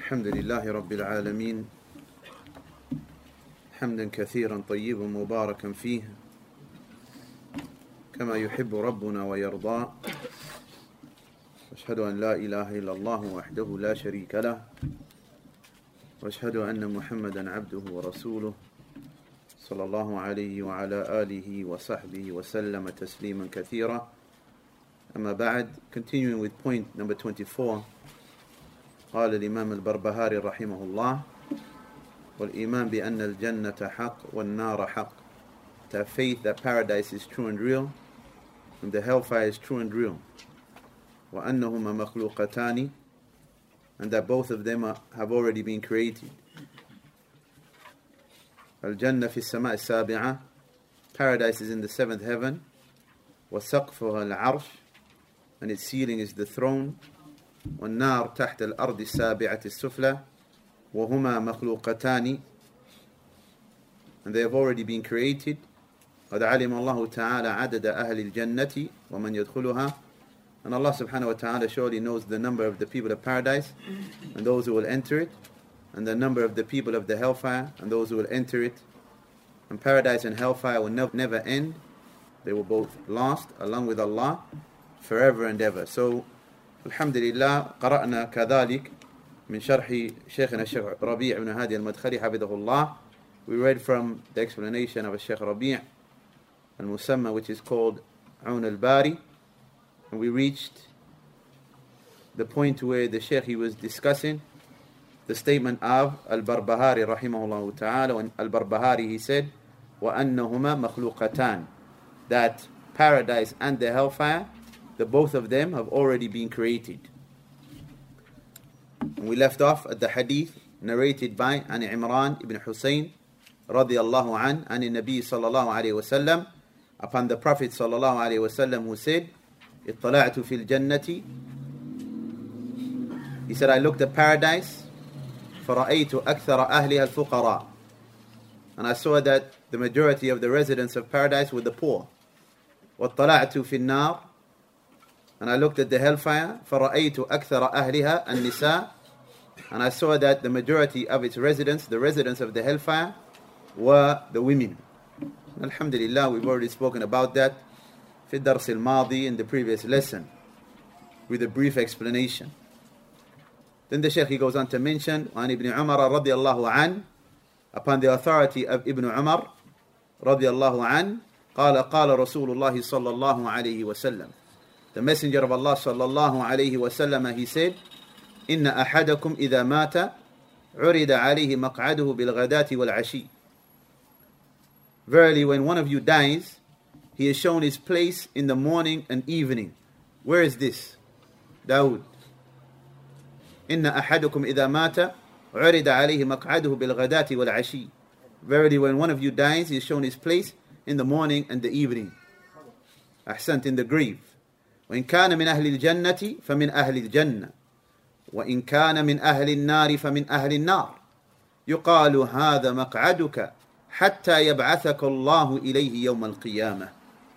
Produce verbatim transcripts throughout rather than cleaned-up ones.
الحمد لله رب العالمين حمدا كثيرا طيبا مباركا فيه كما يحب ربنا ويرضى. أشهد أن لا إله إلا الله وحده لا شريك له وأشهد أن محمدا عبده ورسوله صلى الله عليه وعلى آله وصحبه وسلم تسليما كثيرا. أما بعد, continuing with point number twenty-four, قال الإمام البربهاري رحمه الله: والإيمان بأن الجنة حق والنار حق. To have faith that paradise is true and real and the hellfire is true and real. وأنهما مخلوقتان, and that both of them are, have already been created. الجنة في السماء السابعة, paradise is in the seventh heaven. وسقفها العرش, and its ceiling is the throne. والنار تحت الأرض السابعة السفلى وهما مخلوقتان, and they have already been created. قد علم الله تعالى عدد أهل الجنة ومن يدخلها, and Allah subhanahu wa ta'ala surely knows the number of the people of paradise and those who will enter it, and the number of the people of the hellfire and those who will enter it. And paradise and hellfire will no, never end. They will both last along with Allah forever and ever. So alhamdulillah, قرأنا كذلك من شرح شيخنا الشيخ ربيع بن هادي المدخلي حفظه الله. We read from the explanation of Sheikh Rabi' al-Musamma, which is called Aun al-Bari, and we reached the point where the Sheikh he was discussing the statement of Al-Barbahari rahimahullah ta'ala. When Al-Barbahari he said وَأَنَّهُمَا مَخْلُوقَتان, that paradise and the hellfire, the both of them have already been created. And we left off at the hadith narrated by An Imran ibn Husayn radiyallahu an an Nabi sallallahu alayhi wa sallam, upon the Prophet sallallahu alayhi wa sallam, who said, اطلعت في الجنة, he said, I looked at paradise, فرأيت أكثر أهلها الفقراء, and I saw that the majority of the residents of paradise were the poor. واطلعت في النار, and I looked at the hellfire, فرأيت أكثر أهلها النساء, and I saw that the majority of its residents, the residents of the hellfire, were the women. Alhamdulillah, we've already spoken about that في الدرس الماضي, in the previous lesson, with a brief explanation. Then the Shaykh he goes on to mention عن ابن عمر رضي الله عنه, upon the authority of Ibn Umar رضي الله عنه, قال قال رسول الله صلى الله عليه وسلم, the Messenger of Allah صلى الله عليه وسلم, he said, إن أحدكم إذا مات عرض عليه مقعده بالغداة والعشي. Verily, when one of you dies, he is shown his place in the morning and evening. Where is this? Dawood. إن أحدكم إذا مات عرض عليه مقعده بالغداة والعشي. Verily, when one of you dies, he is shown his place in the morning and the evening. أحسنت, in the grave. وإن كان من أهل الجنة فمن أهل الجنة وإن كان من أهل النار فمن أهل النار يقال هذا مقعدك حتى يبعثك الله إليه يوم القيامة.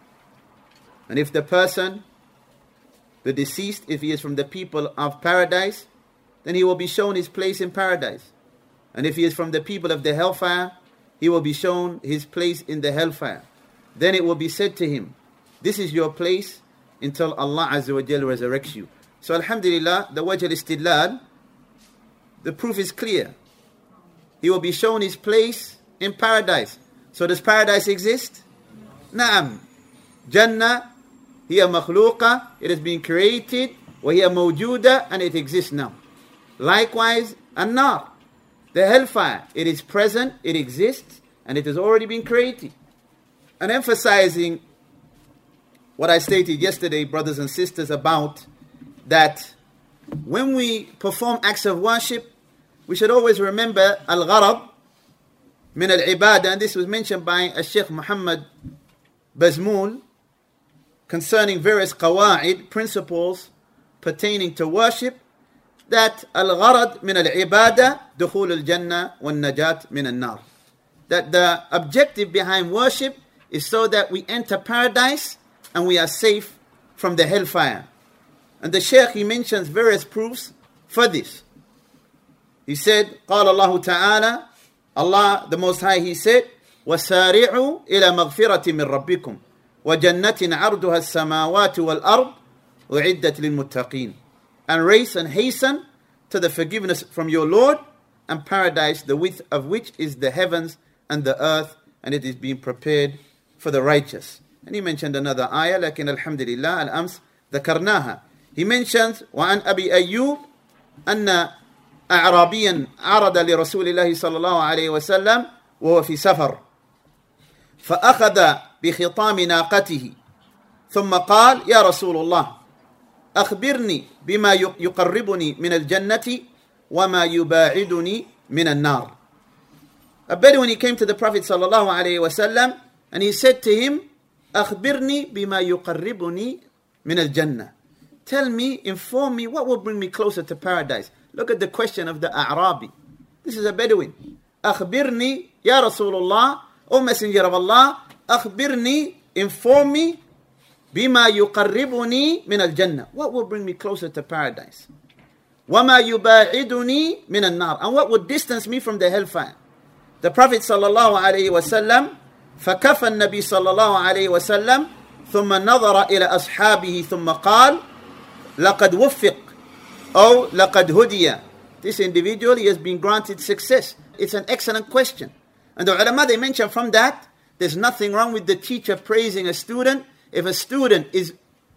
And if the person, the deceased, if he is from the people of paradise, then he will be shown his place in paradise. And if he is from the people of the hellfire, he will be shown his place in the hellfire. Then it will be said to him, this is your place until Allah Azza wa Jal resurrects you. So alhamdulillah, the wajh al-istidlal, the proof is clear. He will be shown his place in paradise. So does paradise exist? Naam. Jannah, hiya makhluqa, it has been created, wa hiya mawjuda, and it exists now. Likewise, an-nar, the hellfire, it is present, it exists, and it has already been created. And emphasizing what I stated yesterday, brothers and sisters, about that when we perform acts of worship, we should always remember al-gharab min al-ibadah, and this was mentioned by Sheikh Muhammad Bazmul concerning various qawaid, principles pertaining to worship, that al-gharad min al-ibadah dukhul al-jannah wal-najat min al-nar, that the objective behind worship is so that we enter paradise and we are safe from the hellfire. And the Shaykh, he mentions various proofs for this. He said, قال الله تعالى, Allah the Most High, He said, وَسَارِعُوا إِلَى مَغْفِرَةٍ مِّن رَبِّكُمْ وَجَنَّةٍ عَرْضُهَا السَّمَاوَاتُ وَالْأَرْضِ أُعِدَّتْ لِلْمُتَّقِينَ. And race and hasten to the forgiveness from your Lord, and paradise, the width of which is the heavens and the earth, and it is being prepared for the righteous. And he mentioned another ayah, لكن الحمد لله الأمس ذكرناها. He mentions, وعن أبي أيوب أن أعرابيا عرض لرسول الله صلى الله عليه وسلم وهو في سفر فأخذ بخطام ناقته ثم قال يا رسول الله أخبرني بما يقربني من الجنة وما يباعدني من النار. A Bedouin, he came to the Prophet صلى الله عليه وسلم and he said to him, أخبرني بما يقربني من الجنة. Tell me, inform me, what will bring me closer to paradise? Look at the question of the A'rabi. This is a Bedouin. أخبرني يا رسول الله, O Messenger of Allah, أخبرني, inform me, بما يقربني من الجنة. What will bring me closer to paradise? وما يباعدني من النار. And what would distance me from the hellfire? The Prophet صلى الله عليه وسلم فكف النبي صلى الله عليه وسلم ثم نظر إلى أصحابه ثم قال لقد وفق أو لقد هدي. This individual, he has been granted success. It's an excellent question. And the ulama, they mention from that, there's nothing wrong with the teacher praising a student. If a student is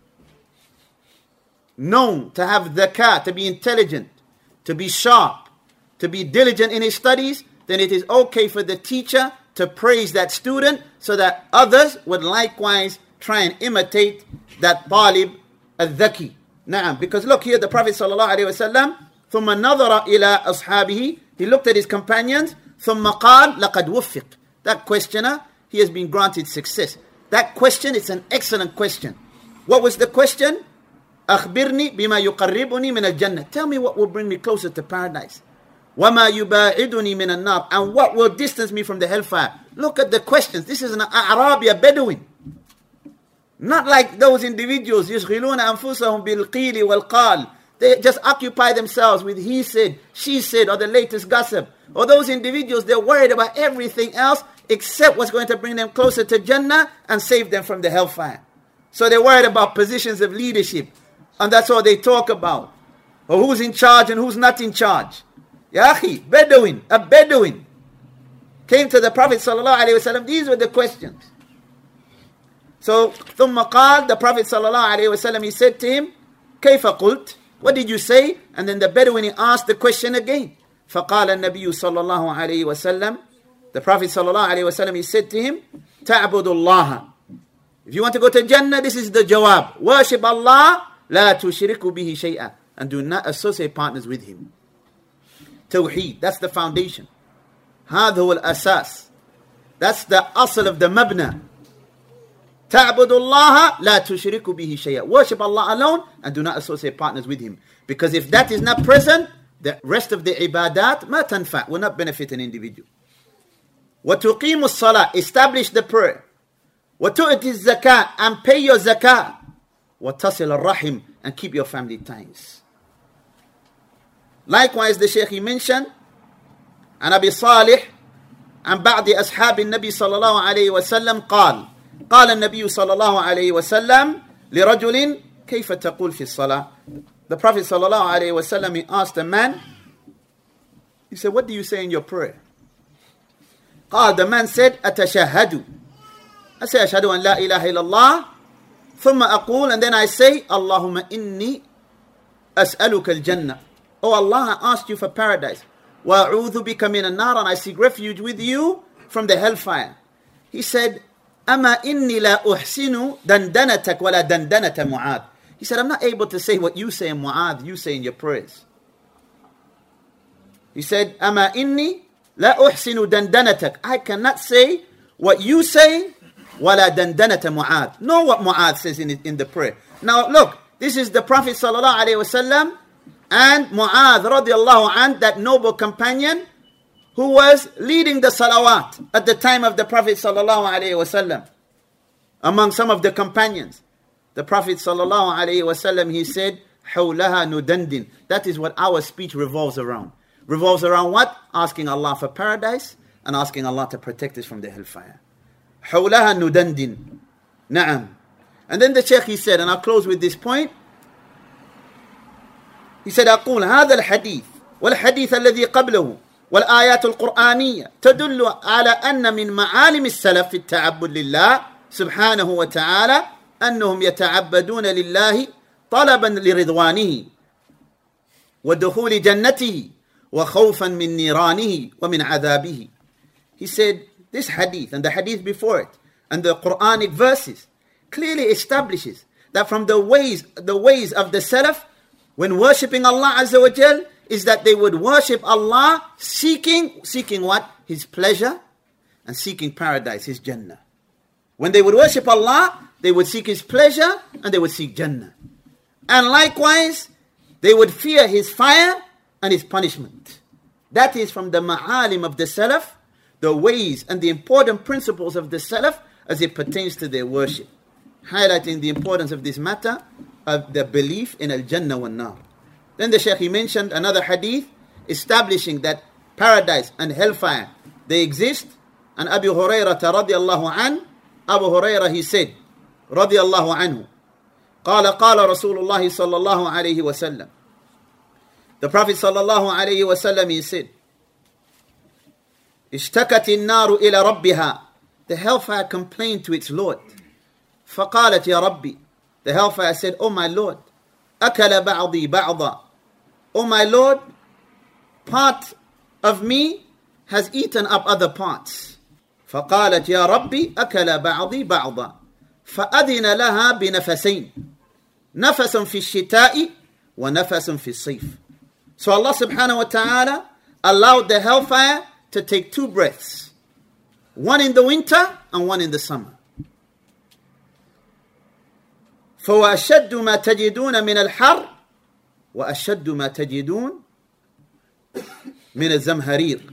known to have dhaka, to be intelligent, to be sharp, to be diligent in his studies, then it is okay for the teacher to praise that student so that others would likewise try and imitate that talib al-dhaki. Na'am. Because look here, the Prophet sallallahu alaihi wasallam, ثم نظر إلى أصحابه, he looked at his companions, ثم قال لقد وفق. That questioner, he has been granted success. That question is an excellent question. What was the question? أخبرني بما يقربني من الجنة. Tell me what will bring me closer to paradise. وما يباعدني من النار. And what will distance me from the hellfire. Look at the questions. This is an A'rabi, a Bedouin. Not like those individuals, يشغلون أنفسهم بالقيل والقال. They just occupy themselves with he said, she said, or the latest gossip. Or those individuals, they're worried about everything else except what's going to bring them closer to Jannah and save them from the hellfire. So they're worried about positions of leadership. And that's all they talk about. Or who's in charge and who's not in charge. Ya akhi, Bedouin, a Bedouin came to the Prophet sallallahu alaihi wasallam. These were the questions. So, ثم قال, the Prophet sallallahu alaihi wasallam, he said to him, كيف قلت? What did you say? And then the Bedouin asked the question again. فقال النبي صلى الله عليه وسلم, the Prophet صلى الله عليه وسلم, he said to him, تعبد الله. If you want to go to Jannah, this is the jawab. Worship Allah, لا تشرك به شيئا, and do not associate partners with Him. Tawheed, that's the foundation. هذا هو الأساس. That's the asl of the mabna. تعبد الله لا تشرك به شيئا. Worship Allah alone and do not associate partners with Him. Because if that is not present, the rest of the ibadat ما تنفع, will not benefit an individual. وتقيم الصلاة, establish the prayer. وتؤتي الزكاة, and pay your zakah. وتصل الرحم, and keep your family ties. Likewise, the Shaykh he mentioned, عن أبي صالح عن بعض أصحاب النبي صلى الله عليه وسلم قال قال النبي صلى الله عليه وسلم لرجل كيف تقول في الصلاة. The Prophet صلى الله عليه وسلم, he asked a man, he said, what do you say in your prayer? قال, the man said, أتشهد. I say, أشهد أن لا إله إلا الله. ثم أقول, and then I say, اللهم إني أسألك الجنة. Oh Allah, I asked you for paradise. وأعوذ بك من النار, and I seek refuge with you from the hellfire. He said, أما إني لا أحسن دندنتك ولا دندنة معاذ. He said, I'm not able to say what you say in Mu'adh, you say in your prayers. He said, أما إني لا أحسن دندنتك. I cannot say what you say, ولا دندنة معاذ. Know what Mu'adh says in, in the prayer. Now look, this is the Prophet sallallahu alaihi wasallam and Mu'adh radiallahu anh, that noble companion who was leading the salawat at the time of the Prophet sallallahu alaihi wasallam. Among some of the companions, the Prophet sallallahu alaihi wasallam, he said, حَوْلَهَا نُدَنْدِن. That is what our speech revolves around. revolves around what? Asking Allah for paradise and asking Allah to protect us from the hellfire. حولها ندندن. نعم. And then the Shaykh, he said, and I'll close with this point. He said, أقول هذا الحديث والحديث الذي قبله والآيات القرآنية تدل على أن من معالم السلف في التعبد لله سبحانه وتعالى أنهم يتعبدون لله طلبا لرضوانه ودخول جنته وخوفا من نيرانه ومن عذابه. He said, this hadith and the hadith before it and the Quranic verses clearly establishes that from the ways the ways of the Salaf when worshipping Allah Azza wa Jal is that they would worship Allah seeking, seeking what? His pleasure and seeking paradise, His Jannah. When they would worship Allah, they would seek His pleasure and they would seek Jannah. And likewise, they would fear His fire and His punishment. That is from the ma'alim of the Salaf, the ways and the important principles of the Salaf as it pertains to their worship. Highlighting the importance of this matter of the belief in Al-Jannah wa Nar. Then the Shaykh, he mentioned another hadith establishing that paradise and hellfire, they exist. And Abu Hurairah radiallahu an, Abu Hurairah, he said, radiallahu anhu, قال قال رسول الله صلى الله عليه وسلم. The Prophet صلى الله عليه وسلم, he said, اشتكت النار إلى ربها. The hellfire complained to its Lord. فقالت يا ربي. The hellfire said, oh my Lord, أكل بعضي بعضا. Oh my Lord, part of me has eaten up other parts. فقالت يا ربي أكل بعضي بعضا. فأذن لها بنفسين. نفس في الشتاء ونفس في الصيف. So Allah subhanahu wa ta'ala allowed the hellfire to take two breaths. One in the winter and one in the summer. فَوَأَشَدُّ مَا تَجِدُونَ مِنَ الْحَرِّ وَأَشَدُّ مَا تَجِدُونَ مِنَ الزَّمْهَرِيرِ.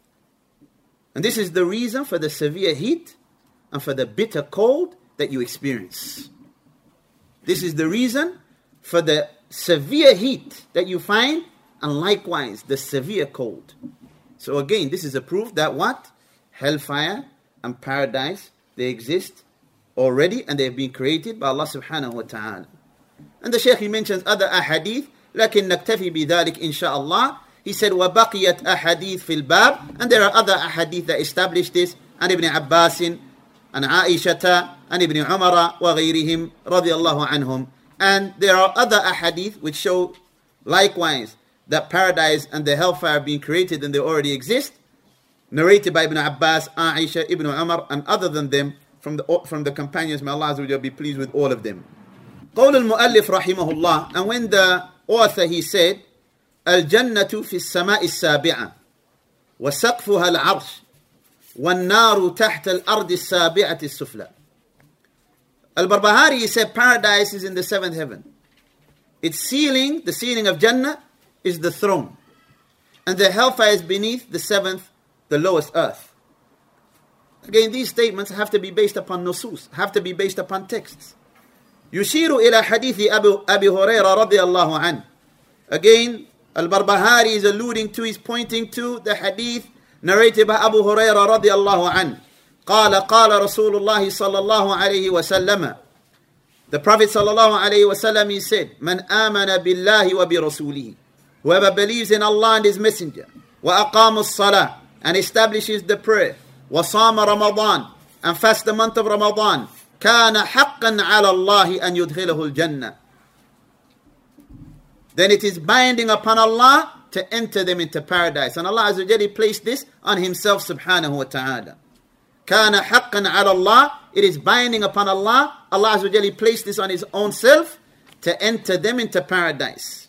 And this is the reason for the severe heat and for the bitter cold that you experience. This is the reason for the severe heat that you find and likewise the severe cold. So again, this is a proof that what? Hellfire and paradise, they exist already and they have been created by Allah subhanahu wa ta'ala. And the Shaykh, he mentions other ahadith, لكن نكتفي بذلك إن شاء الله. He said, وَبَقِيَتْ أَحَدِيث فِي الْبَابِ. And there are other ahadith that establish this. عن ابن عباس عن عائشة عن ابن عمر وغيرهم رضي الله عنهم. And there are other ahadith which show likewise that paradise and the hellfire being created and they already exist. Narrated by Ibn Abbas, Aisha, Ibn Umar, and other than them from the from the companions. May Allah Azza wa Jalla be pleased with all of them. قول المؤلف رحمه الله. And when the author, he said, الجنة في السماء السابعة وسقفها العرش والنار تحت الأرض السابعة السفلى. Al-Barbahari, he said, paradise is in the seventh heaven. Its ceiling, the ceiling of Jannah, is the throne. And the hellfire is beneath the seventh, the lowest earth. Again, these statements have to be based upon nusus, have to be based upon texts. يشير إلى حديث أبي, أبي هريرة رضي الله عنه. Again, Al-Barbahari is alluding to, is pointing to the hadith narrated by Abu Hurairah رضي الله عنه. قال قال رسول الله صلى الله عليه وسلم. The Prophet صلى الله عليه وسلم, he said, من آمن بالله وبرسوله. Whoever believes in Allah and His Messenger, وأقام الصلاة, and establishes the prayer, وصام رمضان, and fast the month of Ramadan, كان حقا على الله أن يدخله الجنة. Then it is binding upon Allah to enter them into paradise. And Allah Azza wa Jalla placed this on Himself subhanahu wa ta'ala. كان حقا على الله. It is binding upon Allah. Allah Azza wa Jalla placed this on His own self to enter them into paradise.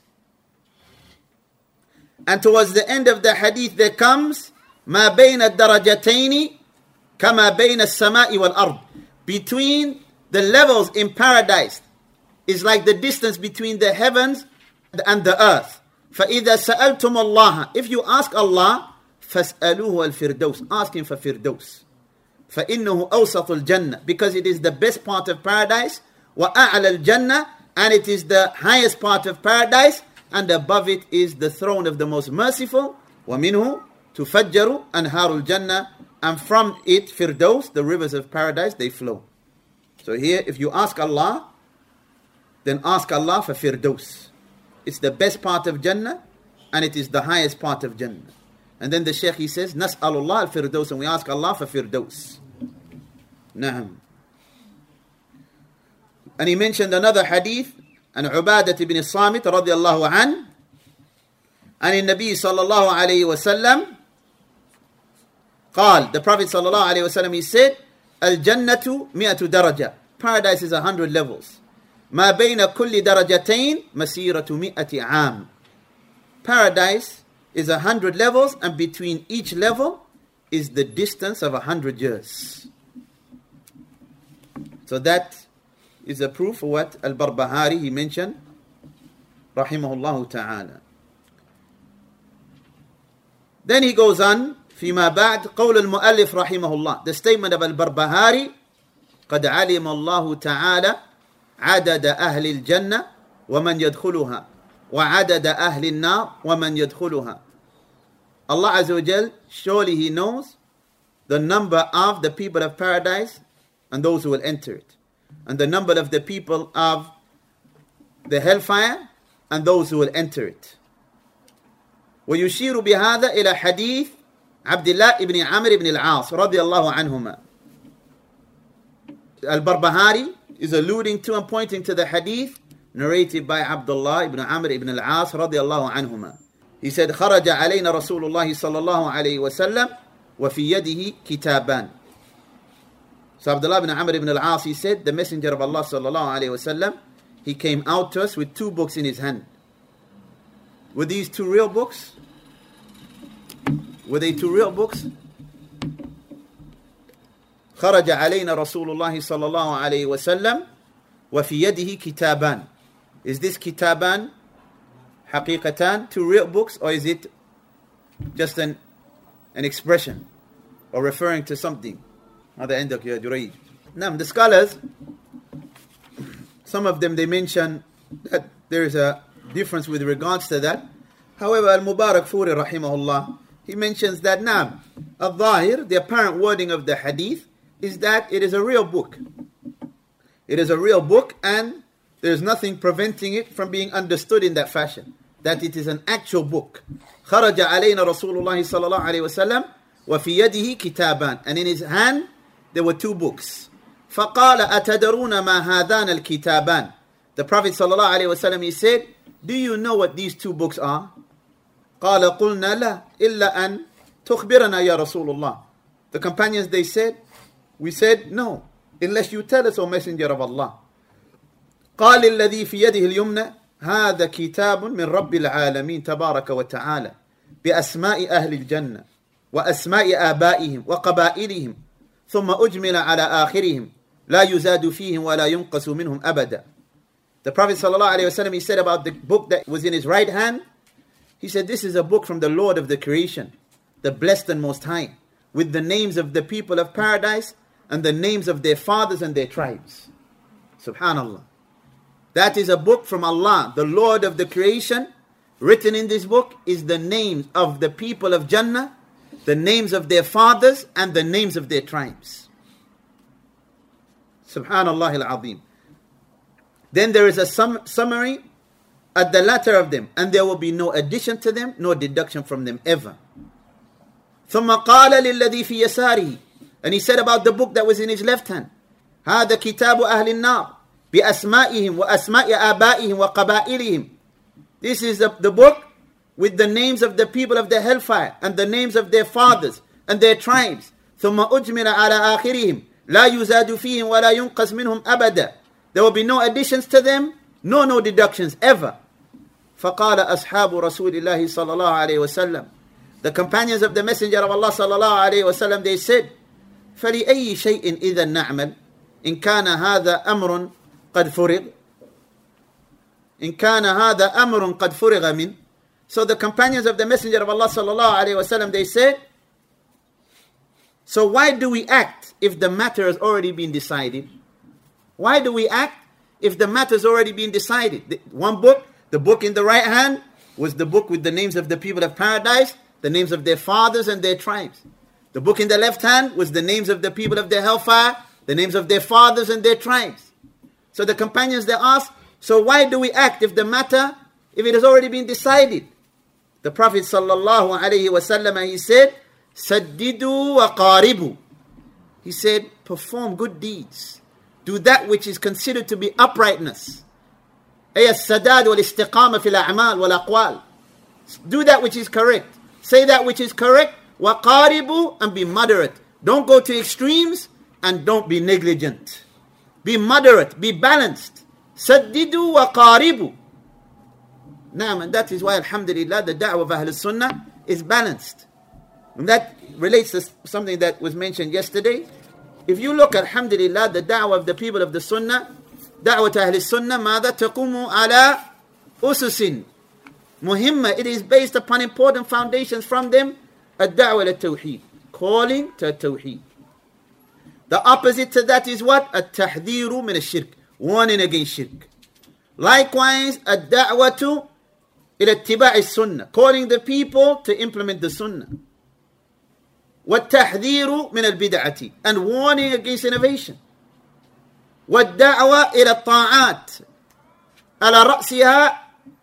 And towards the end of the hadith there comes ما بين الدرجتين كما بين السماء والأرض. Between the levels in paradise is like the distance between the heavens and the earth. فإذا سألتم الله, if you ask Allah, فاسألوه الفردوس, ask Him for Firdaus. فإنه أوسط الجنة, because it is the best part of paradise. وأعلى الجنة, and it is the highest part of paradise. And above it is the throne of the most merciful. وَمِنْهُ تُفَجَّرُ أَنْهَارُ الْجَنَّةِ, and from it, Firdaus, the rivers of paradise, they flow. So here, if you ask Allah, then ask Allah for Firdaus. It's the best part of Jannah, and it is the highest part of Jannah. And then the Shaykh, he says, Nas'alullah al-Firdaus, and we ask Allah for Firdaus. Naam. And he mentioned another hadith, and Ubadat ibn Samit radiyallahu an, and in Nabi sallallahu alayhi wa sallam, قال, the Prophet sallallahu alayhi wa sallam, he said, Al-Jannatu mi'atu daraja. Paradise is a hundred levels. Ma bayna kulli darajatain masiratu mi'ati aam. Paradise is a hundred levels, and between each level is the distance of a hundred years. So that is a proof of what Al-Barbahari, he mentioned, rahimahullah ta'ala. Then he goes on, فيما بعد قول المؤلف رحمه الله, the statement of Al-Barbahari, قد علم الله تعالى عدد أهل الجنة ومن يدخلها وعدد أهل النار ومن يدخلها. Allah Azza wa Jal, surely He knows the number of the people of paradise and those who will enter it, and the number of the people of the hellfire and those who will enter it. ويشير بهذا إلى حديث عبد الله ibn Amr ibn al-As رضي الله عنهما. Al-Barbahari is alluding to and pointing to the hadith narrated by Abdullah ibn Amr ibn al-As رضي الله عنهما. He said, خرج علينا رسول الله صلى الله عليه وسلم وفي يده كتابان. So Abdullah ibn Amr ibn al-As, he said, the Messenger of Allah صلى الله عليه وسلم, he came out to us with two books in his hand. Were these two real books? Were they two real books? خرج علينا رسول الله صلى الله عليه وسلم وفي يده كتابان. Is this kitaban حقيقتان, two real books, or is it just an an expression or referring to something? هذا عندك يا جريج. Now the scholars, some of them, they mention that there is a difference with regards to that. However, Al-Mubarakfuri rahimahullah, he mentions that now, al-Zahir, the apparent wording of the hadith, is that it is a real book. It is a real book, and there is nothing preventing it from being understood in that fashion, that it is an actual book. خرج علينا رسول الله صلى الله عليه وسلم وفي يده كتابان, and in his hand there were two books. فقال أتدرون ما هذان الكتابان. The Prophet صلى الله عليه وسلم, he said, do you know what these two books are? قال قلنا لا إلا أن تخبرنا يا رسول الله. The companions, they said, we said, no, unless you tell us, O Messenger of Allah. قال الذي في يده اليمنى هذا كتاب من رب العالمين تبارك وتعالى بأسماء أهل الجنة وأسماء آبائهم وقبائلهم ثم أجمل على آخرهم لا يزاد فيهم ولا ينقص منهم أبدا. The Prophet ﷺ, he said about the book that was in his right hand, he said, this is a book from the Lord of the creation, the blessed and most high, with the names of the people of paradise and the names of their fathers and their tribes. Subhanallah. That is a book from Allah, the Lord of the creation. Written in this book is the names of the people of Jannah, the names of their fathers, and the names of their tribes. Subhanallah al-Azim. Then there is a sum- summary at the latter of them, and there will be no addition to them, nor deduction from them ever. ثم قال للذي في يساره, and he said about the book that was in his left hand, هذا كتاب أهل النار بأسمائهم وأسماء آبائهم وقبائلهم. This is the, the book with the names of the people of the hellfire and the names of their fathers and their tribes. ثم أجمل على آخرهم لا يزاد فيهم ولا ينقص منهم أبدا. There will be no additions to them, no no deductions ever. فقال أصحاب رسول الله صلى الله عليه وسلم, the companions of the Messenger of Allah صلى الله عليه وسلم, they said, فلأي شيء إذا نعمل إن كان هذا أمر قد فرغ إن كان هذا أمر قد فرغ من. So the companions of the Messenger of Allah صلى الله عليه وسلم, they said, so why do we act if the matter has already been decided? Why do we act if the matter has already been decided? The, one book, the book in the right hand, was the book with the names of the people of paradise, the names of their fathers and their tribes. The book in the left hand was the names of the people of the hellfire, the names of their fathers and their tribes. So the companions, they asked, so why do we act if the matter, if it has already been decided? The Prophet sallallahu alaihi wasallam, he said, Saddidu wa qaribu. He said, perform good deeds. Do that which is considered to be uprightness. Ay as-sadad wal istiqama fil a'mal wal aqwal. Do that which is correct. Say that which is correct. Wa qaribu, and be moderate. Don't go to extremes and don't be negligent. Be moderate, be balanced. Saddidu wa qaribu. Naam, and that is why, alhamdulillah, the da'wah of Ahl Sunnah is balanced. And that relates to something that was mentioned yesterday. If you look, alhamdulillah, the da'wah of the people of the Sunnah, da'wah to Ahl Sunnah, ماذا تقوم على أسس مهمة. It is based upon important foundations. From them, الدعوة للتوحيد, calling to Tawheed. The opposite to that is what? التحذير من الشرك, warning against shirk. Likewise, الدعوة إلى اتباع السنة, calling the people to implement the sunnah. والتحذير من البدعة, and warning against innovation. والدعوة إلى الطاعات على رأسها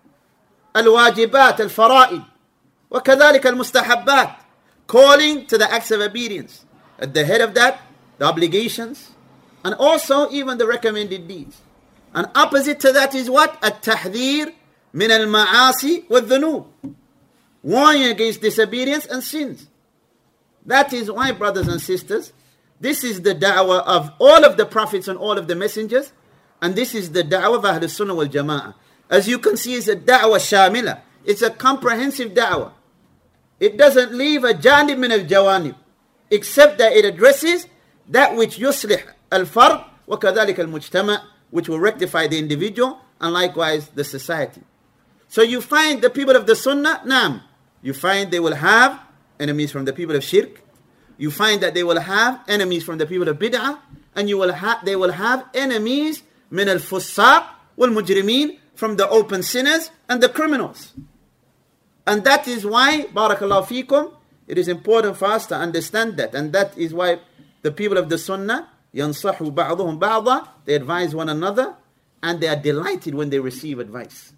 الواجبات الفرائض وكذلك المستحبات, calling to the acts of obedience. At the head of that, the obligations, and also even the recommended deeds. And opposite to that is what? التحذير من المعاصي والذنوب, warning against disobedience and sins. That is why, brothers and sisters, this is the da'wah of all of the prophets and all of the messengers, and this is the da'wah of Ahl Sunnah wal Jama'ah. As you can see, it's a da'wah shamila. It's a comprehensive da'wah. It doesn't leave a janib min al-jawanib, except that it addresses that which yuslih al-fard wa kadhalik al-mujtama', which will rectify the individual and likewise the society. So you find the people of the Sunnah, naam, you find they will have enemies from the people of shirk. You find that they will have enemies from the people of bid'ah, and you will have they will have enemies min al-fussaq wal mujrimeen, from the open sinners and the criminals. And that is why, barakallahu feekum, it is important for us to understand that. And that is why the people of the Sunnah, yansahu ba'duhum ba'da, they advise one another, and they are delighted when they receive advice.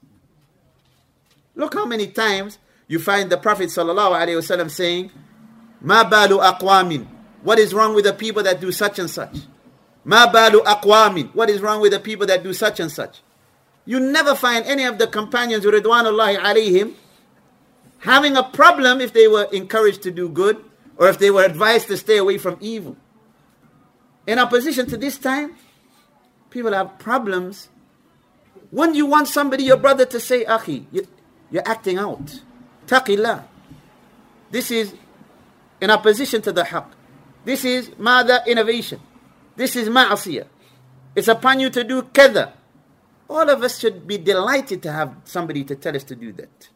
Look how many times you find the Prophet sallallahu alaihi wasallam saying, "Ma balu aqwamin." What is wrong with the people that do such and such? "Ma balu aqwamin." What is wrong with the people that do such and such? You never find any of the companions, ridwanullahi alayhim, having a problem if they were encouraged to do good or if they were advised to stay away from evil. In opposition to this time, people have problems. When you want somebody, your brother, to say, "Akhi, you're acting out. Taqillah." This is in opposition to the haqq. This is mada, innovation. This is ma'asiyah. It's upon you to do kadha. All of us should be delighted to have somebody to tell us to do that.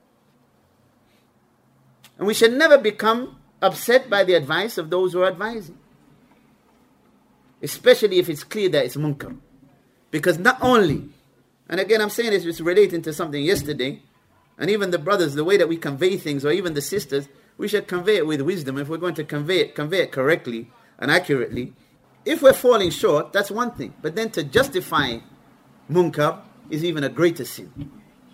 And we should never become upset by the advice of those who are advising. Especially if it's clear that it's munkar. Because not only, and again I'm saying this, it's relating to something yesterday, and even the brothers, the way that we convey things, or even the sisters, we should convey it with wisdom. If we're going to convey it, convey it correctly and accurately. If we're falling short, that's one thing. But then to justify munkar is even a greater sin.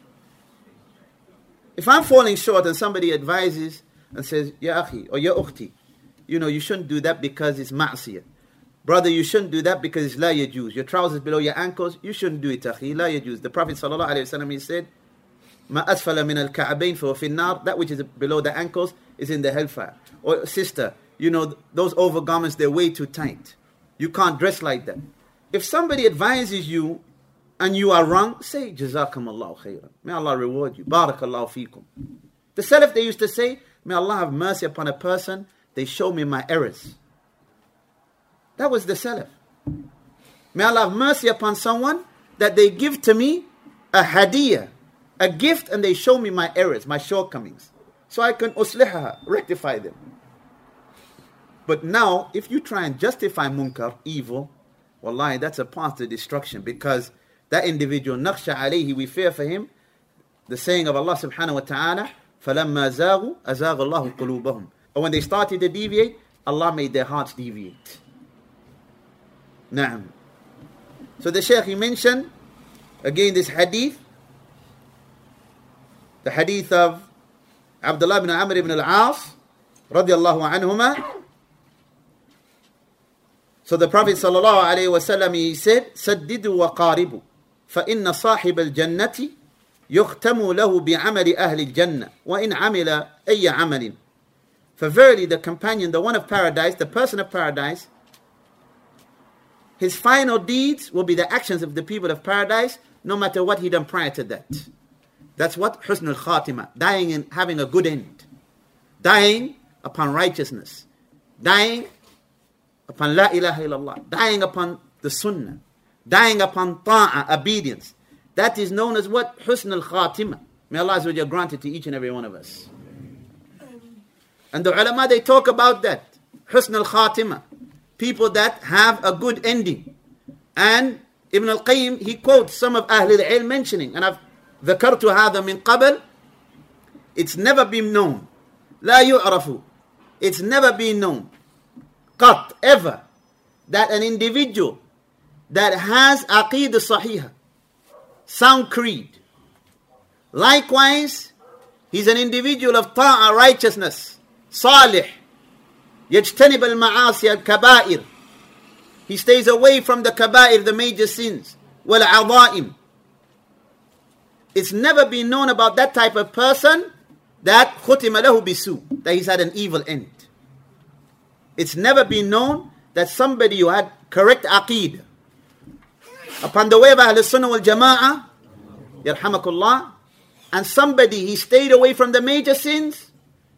If I'm falling short and somebody advises and says, "Ya akhi," or "Ya ukhti," you know, you shouldn't do that because it's ma'asiyah. Brother, you shouldn't do that because it's la yajuz. Your trousers below your ankles, you shouldn't do it, akhi, la yajuz. The Prophet sallallahu alaihi wasallam, he said, "Ma asfala min al-ka'abain fa fi an-nar," that which is below the ankles is in the hellfire. Or sister, you know, those overgarments, they're way too tight. You can't dress like that. If somebody advises you and you are wrong, say, "Jazakumullahu khairan." May Allah reward you. Barakallahu feekum. The Salaf, they used to say, "May Allah have mercy upon a person, they show me my errors." That was the Salaf. May Allah have mercy upon someone that they give to me a hadiyah, a gift, and they show me my errors, my shortcomings, so I can uslihaha, rectify them. But now, if you try and justify munkar, evil, wallahi, that's a path to destruction, because that individual, nakhsha alayhi, we fear for him, the saying of Allah subhanahu wa ta'ala, فَلَمَّا زَاغُوا أَزَاغَ اللَّهُ قُلُوبَهُم. And when they started to deviate, Allah made their hearts deviate. Na'am. So the Shaykh, he mentioned, again, this hadith, the hadith of Abdullah ibn Amr ibn al-As, radiallahu anhuma. So the Prophet sallallahu alayhi wa sallam, he said, سَدِّدُوا وَقَارِبُوا فَإِنَّ صَاحِبَ الْجَنَّةِ يُخْتَمُ لَهُ بِعَمَلِ أَهْلِ الْجَنَّةِ وَإِنْ عَمِلَ أَيَّ عَمَلٍ. For verily the companion, the one of paradise, the person of paradise, his final deeds will be the actions of the people of paradise, no matter what he done prior to that. That's what Husn al-Khatimah, dying and having a good end. Dying upon righteousness. Dying upon La ilaha illallah. Dying upon the Sunnah. Dying upon Ta'ah, obedience. That is known as what? Husn al-Khatimah. May Allah Azza wa Jalla grant it to each and every one of us. And the ulama, they talk about that. Husn al-Khatimah. People that have a good ending. And Ibn al-Qayyim, he quotes some of Ahl al-Ilm mentioning, and I've ذكرت هذا من قبل, it's never been known. لا يعرف. It's never been known. قط, ever, that an individual that has aqeedah sahiha, sound creed, likewise, he's an individual of ta'ah, righteousness, salih, يجتنب المعاصي الكبائر, he stays away from the kaba'ir, the major sins, والعظائم. It's never been known about that type of person that ختم له بسوء, that he's had an evil end. It's never been known that somebody who had correct aqeedah, upon the way of Ahl Sunnah wal Jama'ah, yarhamakullah, and somebody he stayed away from the major sins,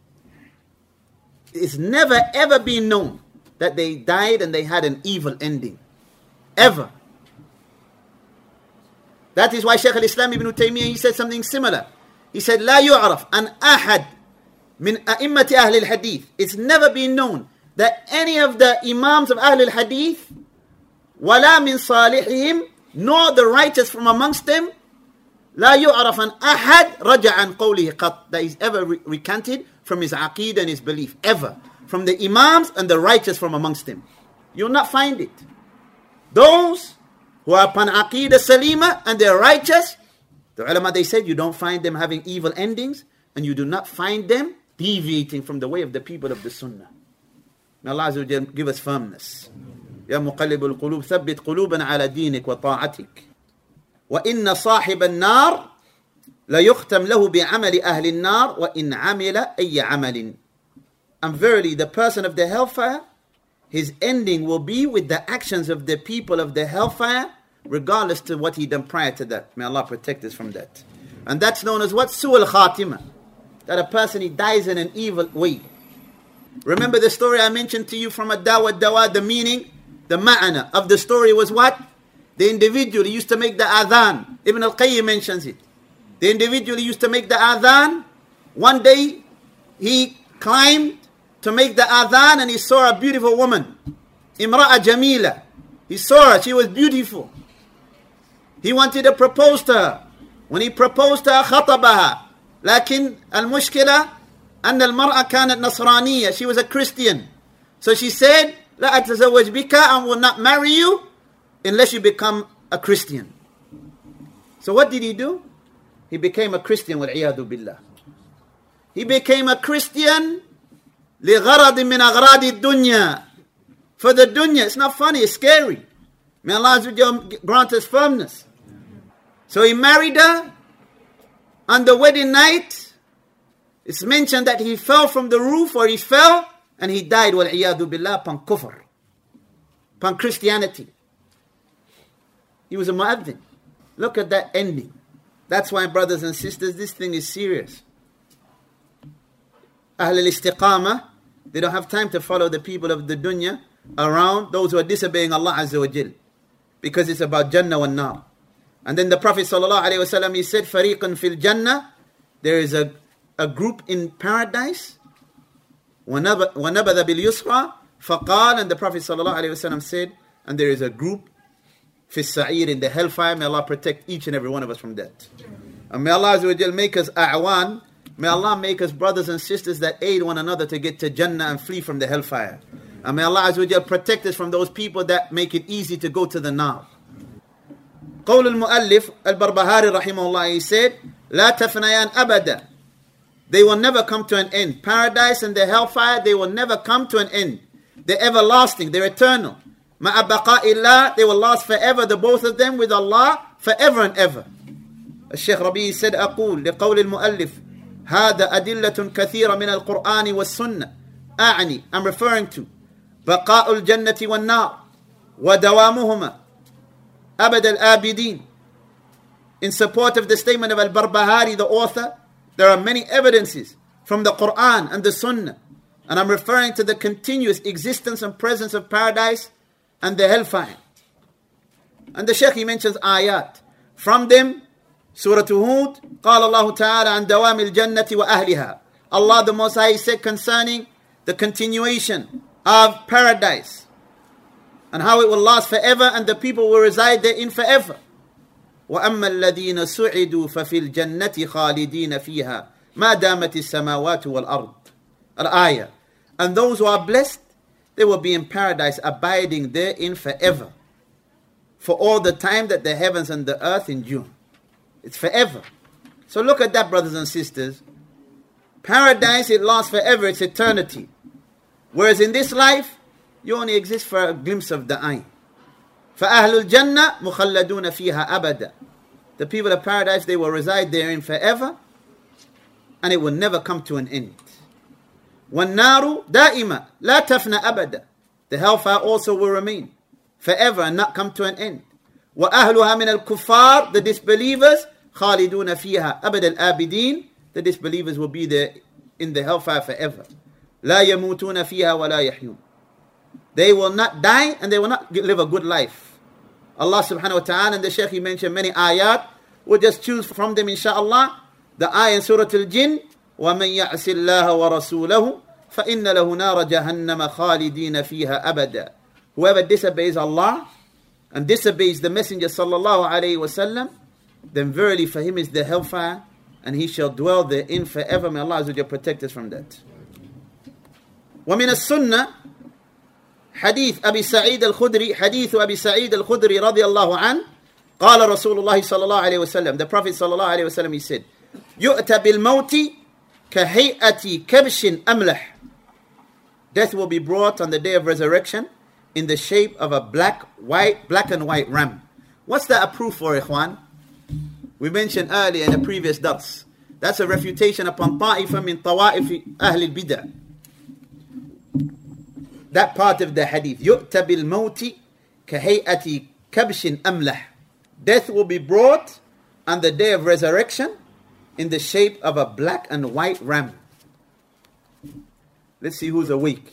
it's never ever been known that they died and they had an evil ending. Ever. That is why Shaykh al-Islam ibn Taymiyyah, he said something similar. He said, لا يعرف أن أحد من أئمة أهل الحديث. It's never been known that any of the Imams of Ahl al-Hadith, ولا من صالحهم, nor the righteous from amongst them, لا يعرف أن أحد رجع عن قوله قط, that is ever re- recanted from his aqeedah and his belief. Ever. From the Imams and the righteous from amongst them. You'll not find it. Those who are upon aqeedah salima and they're righteous, the ulama, they said you don't find them having evil endings, and you do not find them deviating from the way of the people of the Sunnah. May Allah Azza wa Jalla give us firmness. Ya muqallib al-qulub, thabbit qulubana ala dinik wa ta'atik. Wa inna sahib al-nar la yukhtam lahu bi'amali ahli al-nar wa in amila ayya amalin. And verily, the person of the hellfire, his ending will be with the actions of the people of the hellfire, regardless to what he done prior to that. May Allah protect us from that. And that's known as what? Su'al khatimah. That a person, he dies in an evil way. Remember the story I mentioned to you from Ad-Dawa Dawa, the meaning, the ma'ana of the story was what? The individual, he used to make the adhan. Ibn al-Qayyim mentions it. The individual, he used to make the adhan. One day, he climbed to make the adhan and he saw a beautiful woman. Imra'a Jamila. He saw her, she was beautiful. He wanted to propose to her. When he proposed to her, خطبها. لكن المشكلة أن المرأة كانت نصرانية. She was a Christian. So she said, لا أتزوج بك, I will not marry you unless you become a Christian. So what did he do? He became a Christian, والعياذ بالله. He became a Christian لغرض من أغراض الدنيا. For the dunya. It's not funny, it's scary. May Allah grant us firmness. So he married her. On the wedding night, it's mentioned that he fell from the roof, or he fell and he died, وَالْعِيَاذُ بِاللَّهِ, upon kufr, upon Christianity. He was a mu'adhin. Look at that ending. That's why, brothers and sisters, this thing is serious. Ahl al-istiqamah, they don't have time to follow the people of the dunya around, those who are disobeying Allah Azza wa Jal, because it's about Jannah wa Nar. And then the Prophet sallallahu alaihi wasallam, he said, "Fariqan fil Jannah." There is a a group in paradise. وَنَبَذَ بِالْيُسْرَى فَقَالَ, and the Prophet sallallahu alaihi wasallam said, and there is a group fi sa'ir, in the hellfire. May Allah protect each and every one of us from that. And may Allah Azza wa Jal make us a'wan May Allah make us brothers and sisters that aid one another to get to Jannah and flee from the hellfire. And may Allah Azza wa Jal protect us from those people that make it easy to go to the nar. قول المؤلف البربهاري رحمه الله, he said, لا تفنيان أبدا. They will never come to an end. Paradise and the hellfire, they will never come to an end. They're everlasting, they're eternal. مع بقاء الله, they will last forever, the both of them with Allah, forever and ever. الشيخ ربيع said, أقول لقول المؤلف هذا أدلة كثيرة من القرآن والسنة. أعني, I'm referring to بقاء الجنة والنار ودوامهما أبد الآبدين. In support of the statement of Al-Barbahari, the author, there are many evidences from the Quran and the Sunnah. And I'm referring to the continuous existence and presence of paradise and the hellfire. And the Shaykh, he mentions ayat. From them, Surah Hud, قال الله تعالى عن دوام الجنة وأهلها. Allah the Most High said concerning the continuation of paradise and how it will last forever and the people will reside therein forever. وَأَمَّا الَّذِينَ سُعِدُوا فَفِي الْجَنَّةِ خَالِدِينَ فِيهَا مَا دَامَتِ السَّمَاوَاتُ وَالْأَرْضِ. Al-ayah. And those who are blessed, they will be in paradise, abiding therein forever, for all the time that the heavens and the earth endure. It's forever. So look at that, brothers and sisters. Paradise, it lasts forever, it's eternity. Whereas in this life, you only exist for a glimpse of the eye. فَأَهْلُ الْجَنَّةِ مُخَلَّدُونَ فِيهَا أَبَدًا. The people of paradise, they will reside therein forever, and it will never come to an end. وَالنَّارُ دَائِمًا لَا تَفْنَ أَبَدًا. The hellfire also will remain forever and not come to an end. وَأَهْلُهَا مِنَ الْكُفَّارِ. The disbelievers, خَالِدُونَ فِيهَا أَبَدَ الْآبِدِينَ. The disbelievers will be there in the hellfire forever. لَا يَمُوتُونَ فِيهَا وَلَا يَحْيُونَ. They will not die and they will not live a good life. Allah subhanahu wa ta'ala, and the Shaykh, he mentioned many ayat. We'll just choose from them inshaAllah. The ayah in Surah Al-Jinn, وَمَنْ يَعْسِ اللَّهَ وَرَسُولَهُ فَإِنَّ لَهُ نَارَ جَهَنَّمَ خَالِدِينَ فِيهَا أَبَدًا. Whoever disobeys Allah and disobeys the Messenger sallallahu alayhi wa sallam, then verily for him is the hellfire, and he shall dwell therein forever. May Allah Azza wa Jalla protect us from that. وَمِنَ السُنَّةِ حديث أبي سعيد الخدري حديث أبي سعيد الخدري رضي الله عنه قال رسول الله صلى الله عليه وسلم. The Prophet صلى الله عليه وسلم, he said, يؤتى بالموت كهيئة كبش أملح. Death will be brought on the day of resurrection in the shape of a black, white, black and white ram. What's that a proof for, ikhwan? We mentioned earlier in the previous dars. That's a refutation upon طائفة من طوائف أهل البدع. That part of the hadith. يُؤْتَ بِالْمَوْتِ كَهَيْئَةِ كَبْشٍ أَمْلَحٍ. Death will be brought on the day of resurrection in the shape of a black and white ram. Let's see who's awake.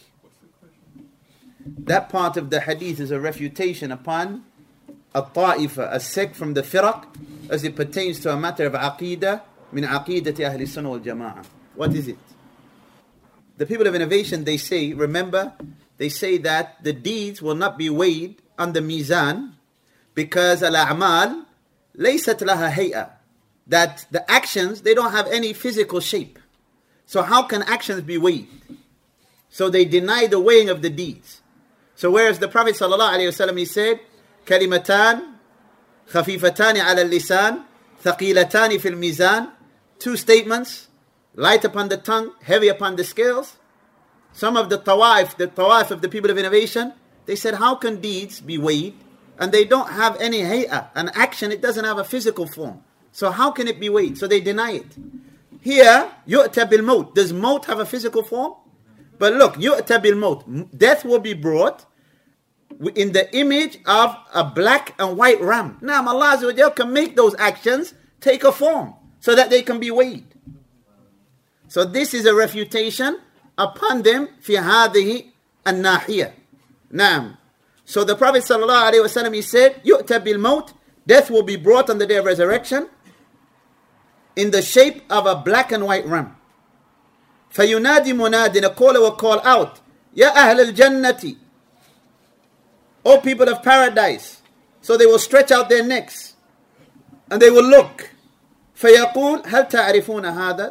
That part of the hadith is a refutation upon a ta'ifa, a sect from the firaq, as it pertains to a matter of aqidah, min aqidati ahli sunnah wal jama'ah. What is it? The people of innovation, they say, remember, they say that the deeds will not be weighed on the mizan because al-a'mal laysat laha hay'a. That the actions, they don't have any physical shape. So how can actions be weighed? So they deny the weighing of the deeds. So whereas the Prophet sallallahu alaihi wasallam, he said, kalimatan khafifatani ala al-lisan thaqilatani fil mizan. Two statements, light upon the tongue, heavy upon the scales. Some of the tawaif, the tawaif of the people of innovation, they said, how can deeds be weighed? And they don't have any hay'ah, an action, it doesn't have a physical form. So how can it be weighed? So they deny it. Here, yu'ta bil maut. Does maut have a physical form? But look, yu'ta bil maut. Death will be brought in the image of a black and white ram. Now, Allah Azza wa Jalla can make those actions take a form so that they can be weighed. So this is a refutation upon them fi hadhihi an-nahiyah. Naam. So the Prophet sallallahu alaihi wasallam, he said, yu'ta bil maut. Death will be brought on the day of resurrection in the shape of a black and white ram. فَيُنَادِ مُنَادٍ. A caller will call out, Ya Ahl al-Jannati, O people of paradise. So they will stretch out their necks and they will look. فَيَقُول هَلْ تَعْرِفُونَ هَذَا.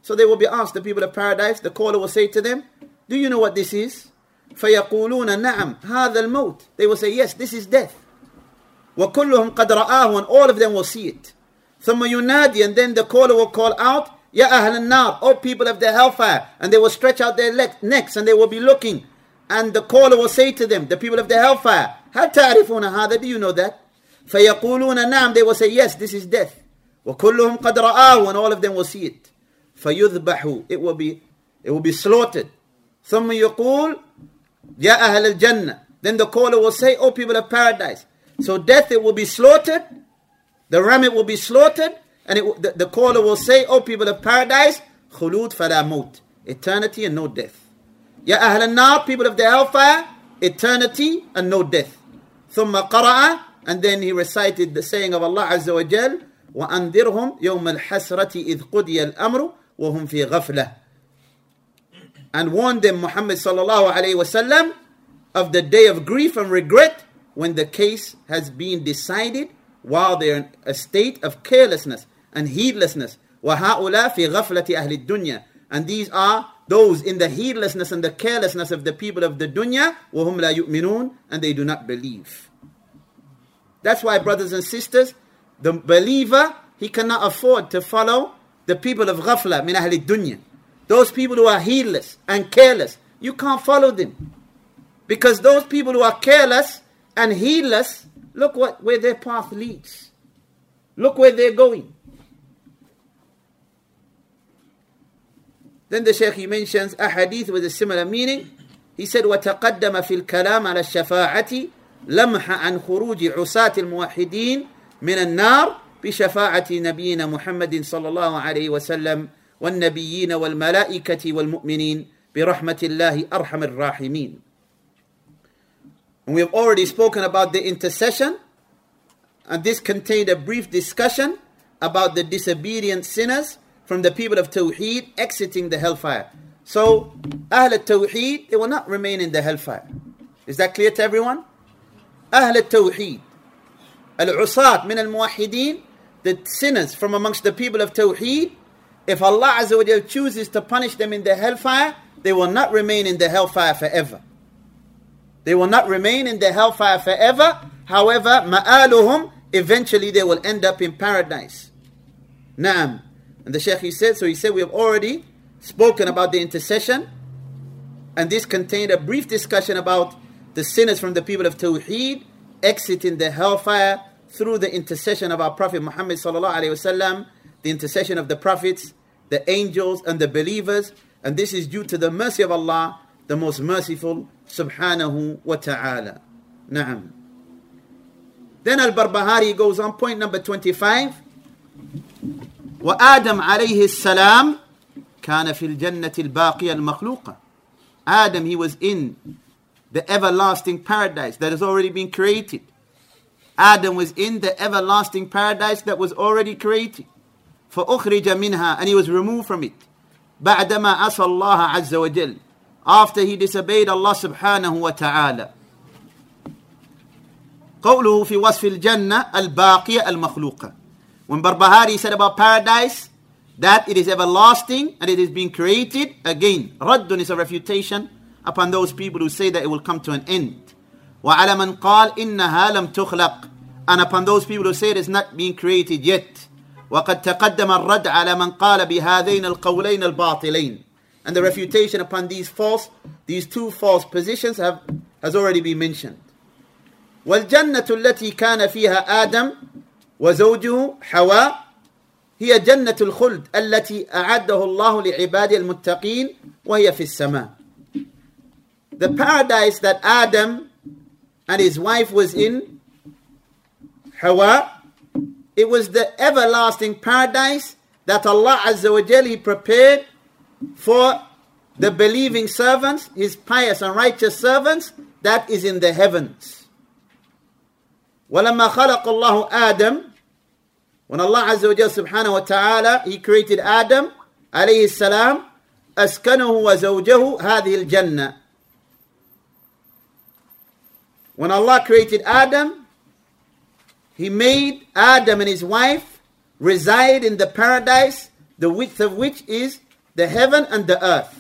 So they will be asked, the people of paradise, the caller will say to them, do you know what this is? فَيَقُولُونَ نَعَمْ هَذَا الْمَوْتِ. They will say, yes, this is death. وَكُلُّهُمْ قَدْ رَآهُ, and all of them will see it. ثُمَّ يُنَادِي, and then the caller will call out, يَا أَهْلَ النَّارِ, O people of the hellfire. And they will stretch out their le- necks and they will be looking. And the caller will say to them, the people of the hellfire, هَلْ تَعْرِفُونَ هَذَا, do you know that? فَيَقُولُونَ نَعَمْ, they will say, yes, this is death. وَكُلُّهُمْ قَدْ رَآهُ, and all of them will see it. فَيُذْبَحُ, it will be, it will be slaughtered. ثُمَّ يَقُولُ يَا أَهْلَ الْجَنَّةِ, then the caller will say, O people of paradise. So death, it will be slaughtered, the ram, it will be slaughtered, and it, the, the caller will say, O people of paradise, خُلُود فَلَا مَوْتِ, eternity and no death. يَا أَهْلَ النَّارِ, people of the hellfire, eternity and no death. ثُمَّ قَرَأَ, and then he recited the saying of Allah Azza wa Jal, وَأَنذِرْهُمْ يَوْمَ الْحَسْرَةِ إِذْ قُضِيَ الْأَمْرُ وَهُمْ فِي غَفْلَةٍ, and warn them, Muhammad sallallahu alayhi wa sallam, of the day of grief and regret when the case has been decided while they're in a state of carelessness and heedlessness. وَهَؤُلَا فِي غَفْلَةِ أَهْلِ الدُّنْيَا, and these are those in the heedlessness and the carelessness of the people of the dunya. وَهُمْ لَا يُؤْمِنُونَ, and they do not believe. That's why, brothers and sisters, the believer, he cannot afford to follow the people of ghafla min ahli dunya. Those people who are heedless and careless, you can't follow them. Because those people who are careless and heedless, look what where their path leads. Look where they're going. Then the Shaykh, he mentions a hadith with a similar meaning. He said, وَتَقَدَّمَ فِي الْكَلَامِ عَلَى الشَّفَاعَةِ لَمْحَ عَنْ خُرُوجِ عُسَاةِ الْمُوَحِّدِينَ مِنَ النَّارِ بِشَفَاعَةِ نَبِيِّنَا مُحَمَّدٍ صلى الله عليه وسلم والنبيين والملائكة والمؤمنين برحمة الله أرحم الراحمين. And we have already spoken about the intercession, and this contained a brief discussion about the disobedient sinners from the people of Tawheed exiting the hellfire. So, Ahl al-Tawheed, they will not remain in the hellfire. Is that clear to everyone? Ahl al-Tawheed, al-Usat min al-Muwahideen, the sinners from amongst the people of Tawheed, if Allah Azza wa Jal chooses to punish them in the hellfire, they will not remain in the hellfire forever. They will not remain in the hellfire forever. However, ma'aluhum, eventually they will end up in paradise. Naam. And the Shaykh, he said, so he said, we have already spoken about the intercession, and this contained a brief discussion about the sinners from the people of Tawheed exiting the hellfire through the intercession of our Prophet Muhammad sallallahu alaihi wasallam, the intercession of the prophets, the angels, and the believers. And this is due to the mercy of Allah, the most merciful, subhanahu wa ta'ala. Na'am. Then Al-Barbahari goes on, point number twenty-five. وآدم عليه السلام كان في الجنة الباقية المخلوقة. Adam, he was in the everlasting paradise that has already been created. Adam was in the everlasting paradise that was already created. فأخرج منها, and he was removed from it. بعدما عصى الله عز وجل, after he disobeyed Allah subhanahu wa ta'ala. قوله في وصف الجنة الباقية المخلوقة. When Barbahari said about paradise that it is everlasting and it is being created, again, raddun is a refutation upon those people who say that it will come to an end. وعلى من قال إنها لم تخلق, and upon those people who say it is not being created yet. وقد تقدم الرد على من قال بهذين القولين الباطلين. And the refutation upon these false, these two false positions have has already been mentioned. والجنة التي كان فيها آدم وزوجه حواء هي جنة الخلد التي أعده الله لعباده المتقين وهي في السماء. The paradise that Adam and his wife was in, Hawa, it was the everlasting paradise that Allah Azza wa Jal, He prepared for the believing servants, His pious and righteous servants, that is in the heavens. وَلَمَّا خَلَقَ اللَّهُ آدَمَ, when Allah Azza wa Jal subhanahu wa ta'ala, He created Adam alayhi salam, أَسْكَنَهُ وَزَوْجَهُ هَذِهِ الْجَنَّةِ. When Allah created Adam, He made Adam and his wife reside in the paradise, the width of which is the heaven and the earth.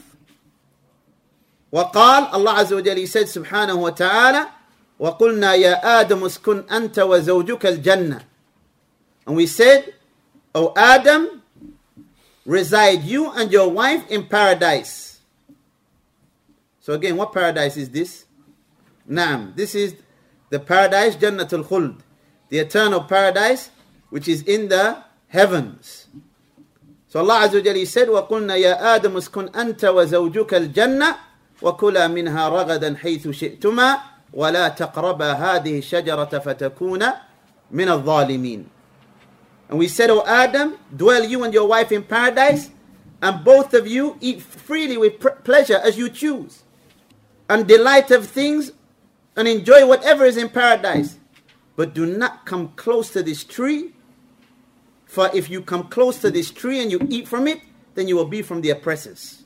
وقال, Allah Azza wa Jalla said subhanahu wa ta'ala, وَقُلْنَا يَا آدَمُ اسْكُنْ أَنْتَ وَزَوْجُكَ الْجَنَّةِ. And we said, O Adam, reside you and your wife in paradise. So again, what paradise is this? Naam, this is the paradise, Jannatul Khuld, the eternal paradise, which is in the heavens. So Allah Azza wa Jalla said, وَقُلْنَا يَا آدَمُ اسْكُنْ أَنْتَ وَزَوْجُكَ الْجَنَّةِ وَكُلَا مِنْهَا رَغَدًا حَيْثُ شِئْتُمَا وَلَا تَقْرَبَا هَذِهِ الشَّجَرَةَ فَتَكُونَ مِنَ الظَّالِمِينَ. And we said, O Adam, dwell you and your wife in paradise, and both of you eat freely with pr- pleasure as you choose, and delight of things, and enjoy whatever is in paradise. But do not come close to this tree, for if you come close to this tree and you eat from it, then you will be from the oppressors.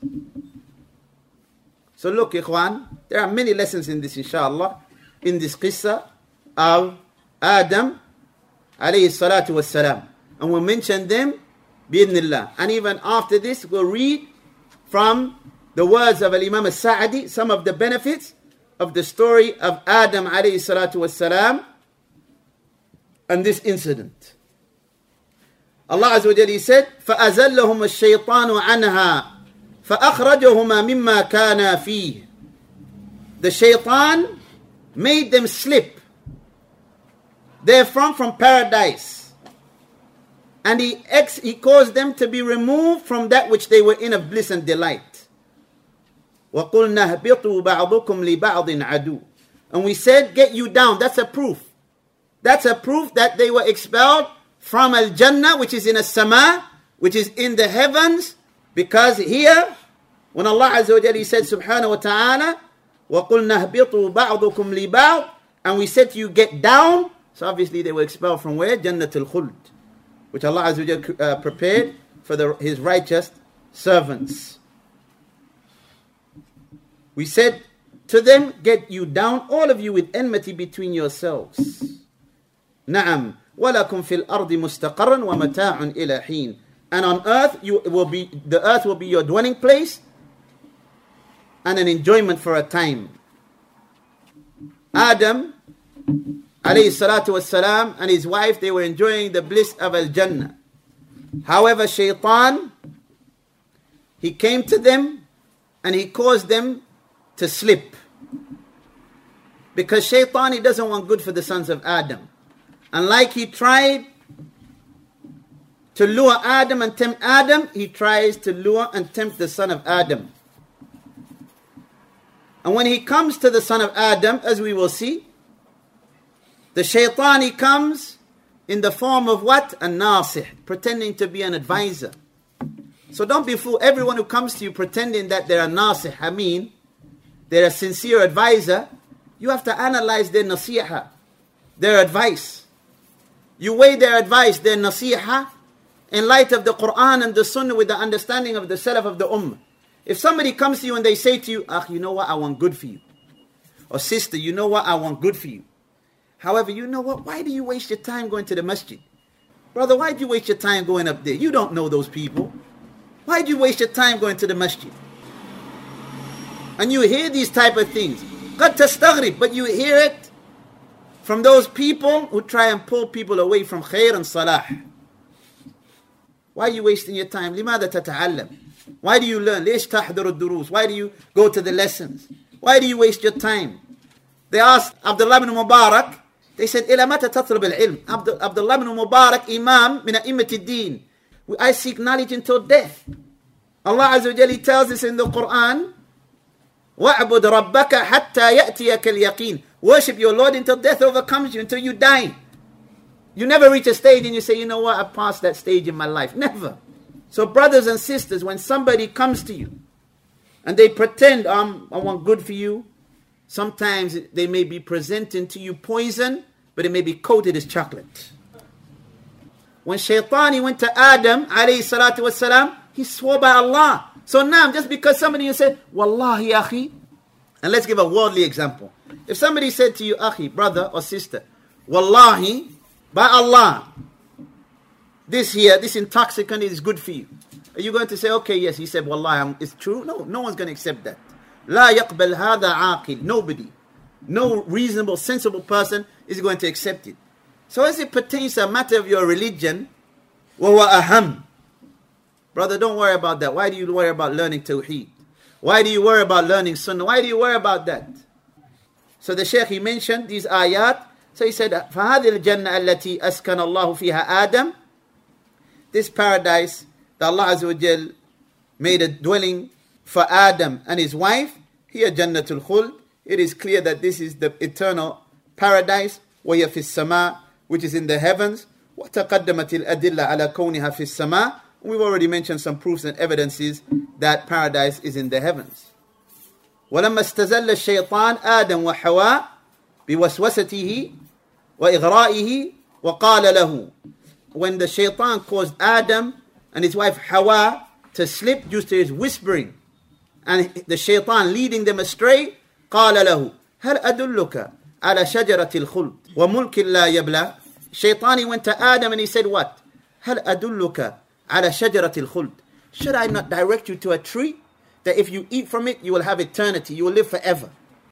So look, Ikhwan, there are many lessons in this, inshallah, in this qissa of Adam, alayhi salatu wassalam. And we'll mention them, bi'idhnillah. And even after this, we'll read from the words of Al-Imam al-Sa'di, some of the benefits of the story of Adam, alayhi salatu wassalam, and this incident. Allah Azza wa Jalla said, فَأَزَلَّهُمَ الشَّيْطَانُ عَنْهَا فَأَخْرَجَهُمَا مِمَّا كَانَا فِيهِ. The shaitan made them slip therefrom from paradise, and he, ex- he caused them to be removed from that which they were in of bliss and delight. وَقُلْنَا اهْبِطُوا بَعْضُكُمْ لِبَعْضٍ عَدُوٍ. And we said, get you down. That's a proof. That's a proof that they were expelled from Al-Jannah, which is in As-Sama, which is in the heavens. Because here, when Allah Azza wa Jalla said subhanahu wa ta'ala, وَقُلْنَا اهْبِطُوا بَعْضُكُمْ لِبَعْضٍ, and we said to you, get down. So obviously they were expelled from where? Jannatul Khuld, which Allah Azza wa Jalla uh, prepared for the, His righteous servants. We said to them, get you down, all of you, with enmity between yourselves. Na'am, وَلَكُمْ فِي الْأَرْضِ مُسْتَقَرًّا وَمَتَاعٌ إِلَى حِينٍ. And on earth, you will be the earth will be your dwelling place and an enjoyment for a time. Adam, alayhi salatu wassalam, and his wife, they were enjoying the bliss of Al-Jannah. However, Shaitan, he came to them and he caused them to slip. Because Shaitan, he doesn't want good for the sons of Adam. And like he tried to lure Adam and tempt Adam, he tries to lure and tempt the son of Adam. And when he comes to the son of Adam, as we will see, the shaitan, he comes in the form of what? A nasih, pretending to be an advisor. So don't be fooled. Everyone who comes to you pretending that they're a nasih, I mean, they're a sincere advisor, you have to analyze their nasiha, their advice. You weigh their advice, their nasiha, in light of the Quran and the Sunnah, with the understanding of the Salaf of the Ummah. If somebody comes to you and they say to you, ah, you know what, I want good for you. Or sister, you know what, I want good for you. However, you know what, why do you waste your time going to the masjid? Brother, why do you waste your time going up there? You don't know those people. Why do you waste your time going to the masjid? And you hear these type of things. قد تستغرب, but you hear it from those people who try and pull people away from khair and salah. Why are you wasting your time? لماذا تتعلم? Why do you learn? ليش تحضر الدروس? Why do you go to the lessons? Why do you waste your time? They asked Abdullah ibn Mubarak, they said, إلى متى تطلب العلم? Abdullah ibn Mubarak, Imam من أئمة الدين. I seek knowledge until death. Allah Azza wa Jalla tells us in the Quran, وَاعْبُدْ رَبَّكَ حَتَّى يَأْتِيَكَ الْيَقِينَ. Worship your Lord until death overcomes you, until you die. You never reach a stage and you say, you know what, I passed that stage in my life. Never. So brothers and sisters, when somebody comes to you and they pretend, um, I want good for you, sometimes they may be presenting to you poison, but it may be coated as chocolate. When Shaitan, he went to Adam, alayhi salatu wassalam, he swore by Allah. So now, just because somebody said, Wallahi, akhi, and let's give a worldly example. If somebody said to you, akhi, brother or sister, Wallahi, by Allah, this here, this intoxicant is good for you. Are you going to say, okay, yes, he said, Wallahi, it's true? No, no one's going to accept that. لا يقبل هذا عاقل. Nobody. No reasonable, sensible person is going to accept it. So as it pertains to a matter of your religion, وَهُوَ أَهَمْ. Brother, don't worry about that. Why do you worry about learning Tawheed? Why do you worry about learning Sunnah? Why do you worry about that? So the Shaykh, he mentioned these ayat. So he said, فَهَذِي الْجَنَّةِ الَّتِي أَسْكَنَ اللَّهُ فِيهَا آدَمَ. This paradise that Allah Azza wa Jal made a dwelling for Adam and his wife, here Jannatul Khuld. It is clear that this is the eternal paradise, وَهِيَ فِي السَّمَاءِ, which is in the heavens. وَتَقَدَّمَتِ الْأَدِلَّةِ عَلَى كَوْنِهَا فِي السَّمَاءِ. We've already mentioned some proofs and evidences that paradise is in the heavens. وَلَمَّا اسْتَزَلَّ الشَّيْطَانِ آدَمَ وَحَوَاءَ بِوَسْوَسَتِهِ وَإِغْرَائِهِ وَقَالَ لَهُ. When the shaitan caused Adam and his wife Hawa to slip due to his whispering, and the shaitan leading them astray, قَالَ لَهُ هَلْ أَدُلُّكَ عَلَى شَجَرَةِ الْخُلْدِ وَمُلْكٍ لَا يَبْلَى. Shaitan, he went to Adam and he said what? هَلْ أَدُلُّكَ عَلَى شَجَرَةِ الْخُلْدِ. Should I not direct you to a tree that if you eat from it, you will have eternity, you will live forever?